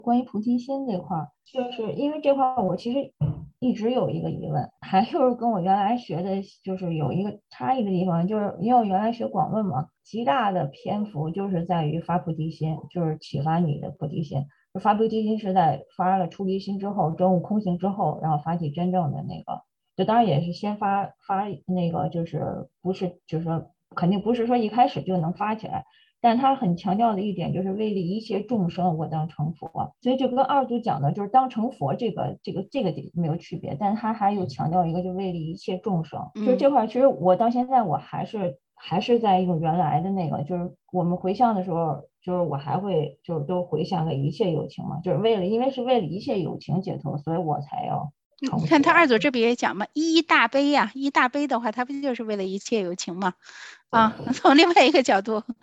关于菩提心这块儿，就是因为这块儿我其实一直有一个疑问，还就是跟我原来学的，就是有一个差异的地方，就是因为我原来学广论嘛，极大的篇幅就是在于发菩提心，就是启发你的菩提心。就发菩提心是在发了出离心之后，证悟空性之后，然后发起真正的那个，就当然也是先发那个，就是不是就是说肯定不是说一开始就能发起来。但他很强调的一点就是为了一切众生，我当成佛，所以就跟二祖讲的，就是当成佛这个没有区别，但他还有强调一个，就为了一切众生，就是这块其实我到现在我还是在用原来的那个，就是我们回向的时候，就是我还会就是都回向给一切有情嘛，就是因为是为了一切有情解脱，所以我才要。 你看他二祖这不也讲吗？一大悲呀，一大悲的话，他不就是为了一切有情吗？啊，从另外一个角度，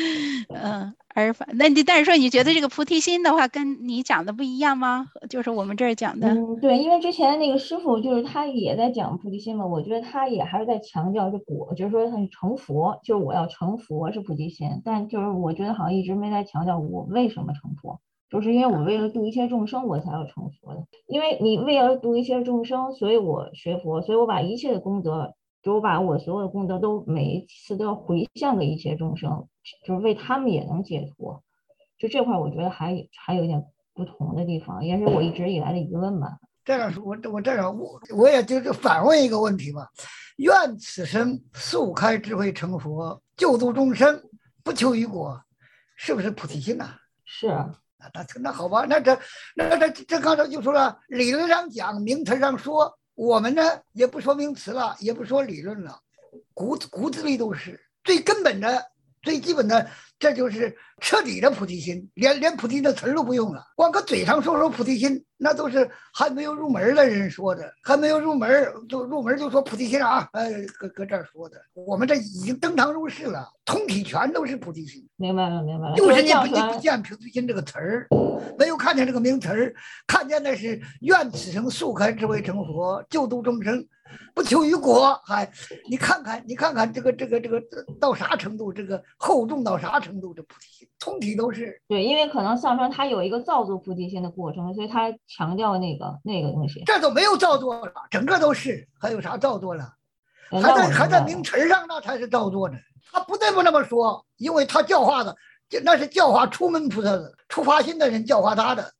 但是说你觉得这个菩提心的话，跟你讲的不一样吗？就是我们这儿讲的。 对，因为之前那个师傅就是他也在讲菩提心嘛，我觉得他也还是在强调这果，就是说他是成佛，就是我要成佛是菩提心，但就是我觉得好像一直没在强调我为什么成佛。就是因为我为了度一切众生，我才要成佛的。因为你为了度一切众生，所以我学佛，所以我把一切的功德，就我把我所有的功德都每一次都要回向给一切众生，就是为他们也能解脱。就这块，我觉得还有一点不同的地方，也是我一直以来的疑问吧。 这样说，我这样我也就是反问一个问题吧：愿此生速开智慧成佛，救度众生，不求于果，是不是菩提心呐？ 是。 那好吧，这刚才就说了，理论上讲，名词上说，我们呢也不说名词了，也不说理论了，骨子里都是最根本的、最基本的，这就是彻底的菩提心，连菩提的词儿都不用了，光搁嘴上说菩提心，那都是还没有入门的人说的，还没有入门就说菩提心啊，搁这儿说的，我们这已经登堂入室了，通体全都是菩提心。 明白了。 就是你不见菩提心这个词儿，没有看见这个名词儿，看见的是愿此生速开智慧成佛，救度众生，不求于果。你看看这个到啥程度，这个厚重到啥程度，这菩提心通体都是。 对，因为可能上川他有一个造作菩提心的过程，所以他强调那个东西。 这都没有造作了，整个都是，还有啥造作了？还在名词上，那才是造作呢。他不得不那么说，因为他教化的，那是教化出门菩萨的、出发心的人教化他的。